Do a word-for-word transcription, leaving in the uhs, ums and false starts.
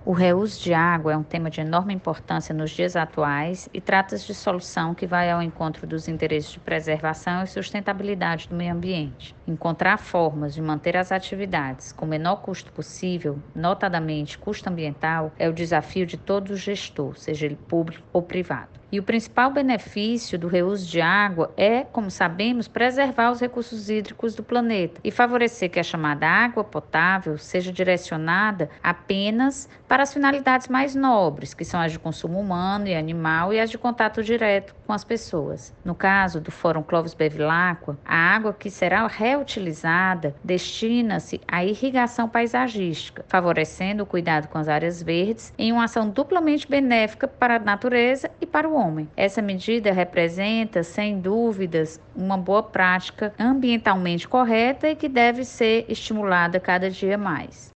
O reuso de água é um tema de enorme importância nos dias atuais e trata-se de solução que vai ao encontro dos interesses de preservação e sustentabilidade do meio ambiente. Encontrar formas de manter as atividades com o menor custo possível, notadamente custo ambiental, é o desafio de todo gestor, seja ele público ou privado. E o principal benefício do reuso de água é, como sabemos, preservar os recursos hídricos do planeta e favorecer que a chamada água potável seja direcionada apenas para as finalidades mais nobres, que são as de consumo humano e animal e as de contato direto com as pessoas. No caso do Fórum Clovis Bevilacqua, a água que será reutilizada destina-se à irrigação paisagística, favorecendo o cuidado com as áreas verdes em uma ação duplamente benéfica para a natureza e para o homem. Essa medida representa, sem dúvidas, uma boa prática ambientalmente correta e que deve ser estimulada cada dia mais.